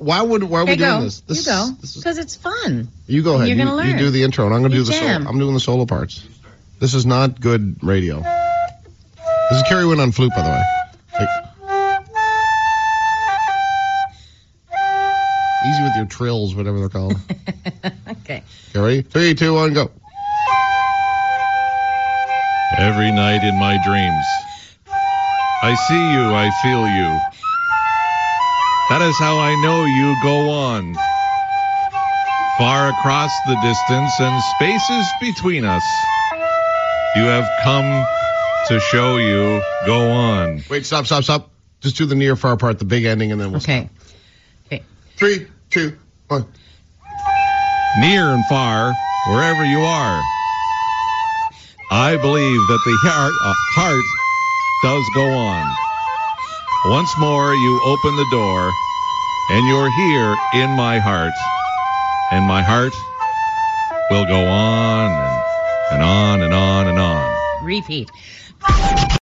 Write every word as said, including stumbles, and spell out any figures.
Why would why are we Okay, doing go. this? this? You go. This is, Because it's fun. you go ahead. You're you, gonna learn. you do the intro, and I'm going to do You the solo. jam. I'm doing the solo parts. This is not good radio. This is Kerry Wynn on flute, by the way. Hey. Easy with your trills, whatever they're called. Okay. Kerry, three, two, one, go. Every night in my dreams, I see you, I feel you. That is how I know you go on. Far across the distance and spaces between us, you have come to show you go on. Wait, stop, stop, stop. Just do the near far part, the big ending, and then we'll Okay. stop. Okay. Three, two, one. Near and far, wherever you are, I believe that the heart, uh, heart does go on. Once more, you open the door, and you're here in my heart. And my heart will go on and, and on and on and on. Repeat.